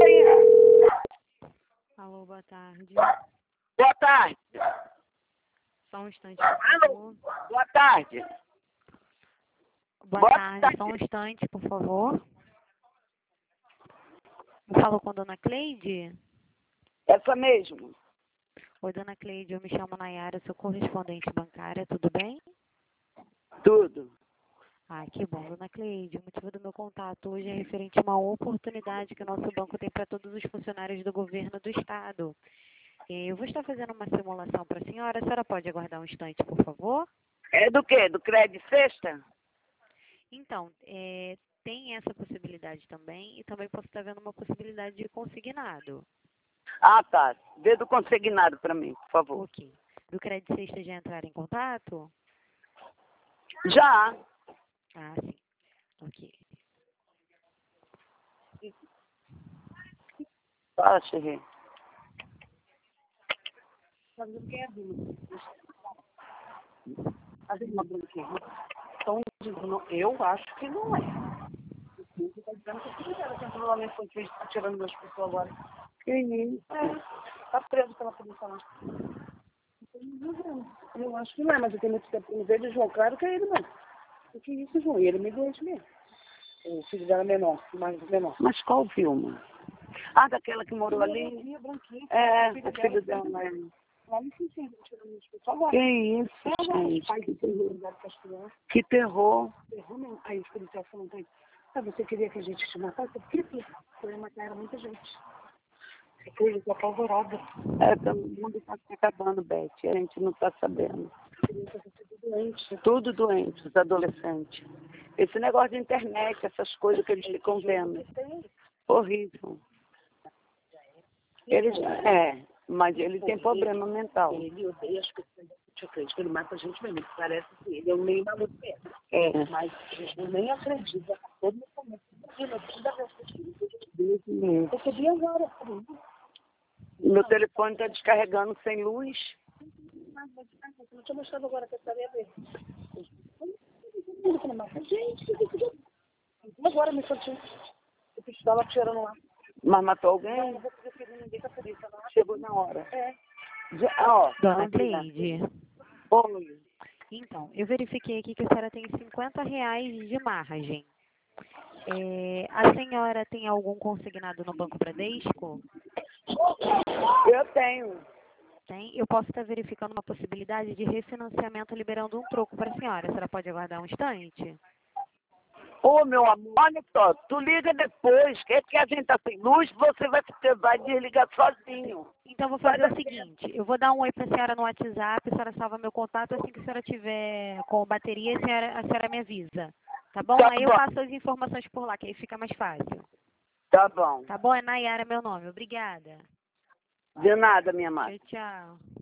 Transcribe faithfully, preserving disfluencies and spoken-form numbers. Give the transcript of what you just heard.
Oi. Alô, boa tarde. Boa tarde. Só um instante, por Alô. favor. Boa tarde. Boa, Boa tarde. tarde. Só um instante, por favor. Eu falo com a dona Cleide? Essa mesmo. Oi, dona Cleide, eu me chamo Nayara, sou correspondente bancária, tudo bem? Tudo. Ah, que bom, dona Cleide. O motivo do meu contato hoje é referente a uma oportunidade que o nosso banco tem para todos os funcionários do governo do estado. Eh, Eu vou estar fazendo uma simulação para a senhora. A senhora pode aguardar um instante, por favor? É do quê? Do crédito sexta? Então, eh, tem essa possibilidade também e também posso estar vendo uma possibilidade de consignado. Ah, tá. Vê do consignado para mim, por favor. Ok. Do crédito sexta já entrar em contato? Já. Ah, sim. Ok. Fala, cheguei. Mas o que é dúvida? A irmã Branquinha. Então, eu acho que não é. Você está dizendo que você era controlamento infantil, está tirando das pessoas agora. Que isso? É, está preso pela polícia lá. Eu acho que não é, mas eu tenho muito tempo no vejo, João, claro que é ele mesmo. O que é isso, João? E ele me doente mesmo. O filho dela é menor, mais menor. Mas qual filme? Ah, daquela que morou ali? Branquinha, branquinha. É, O filho o filho dela, dela. filho lá me sentindo, tirando das pessoas agora. Que isso, É, agora, os gente? pais que têm lugar para as crianças. Que terror. Derrame, aí os policiais falam pra ele, ah, você queria que a gente te matasse? Eu queria, eu ia matar muita gente. Porque ele está apavorado. É, todo mundo está se acabando, Beth. A gente não está sabendo. Ele está tudo doente. Tudo doente, os adolescentes. Esse negócio de internet, essas coisas que eles ficam vendo. Horrível. Ele já é, mas ele tem problema mental. Ele odeia as pessoas. Eu acredito que ele mata a gente mesmo. Parece que ele é um meio maluco mesmo. É. Mas a gente nem acredita. Todo mundo toda vez Deus me livre. eu recebi agora. Meu telefone está descarregando sem luz. Mas não tinha mostrado agora que eu sabia ver. Ele mata a gente. Agora me sentiu. O pistola tirando lá. Mas matou alguém? Não vou poder ninguém com a polícia. Não. Chegou na hora. É. Já, ó, Dona Andrina. Cleide, Oi. então, eu verifiquei aqui que a senhora tem cinquenta reais de margem. É, a senhora tem algum consignado no Banco Bradesco? Eu tenho. Tem. Eu posso estar verificando uma possibilidade de refinanciamento liberando um troco para a senhora. A senhora pode aguardar um instante? Ô, meu amor, olha só, tu liga depois, que é que a gente tá sem luz, você vai, você vai desligar sozinho. Então, vou fazer o seguinte. Eu vou dar um oi para a senhora no WhatsApp, a senhora salva meu contato. Assim que a senhora tiver com bateria, a senhora, a senhora me avisa. Tá bom? Tá Aí eu bom. passo as informações por lá, que aí fica mais fácil. Tá bom. Tá bom? É Nayara meu nome. Obrigada. De nada, minha mãe. Tchau, tchau.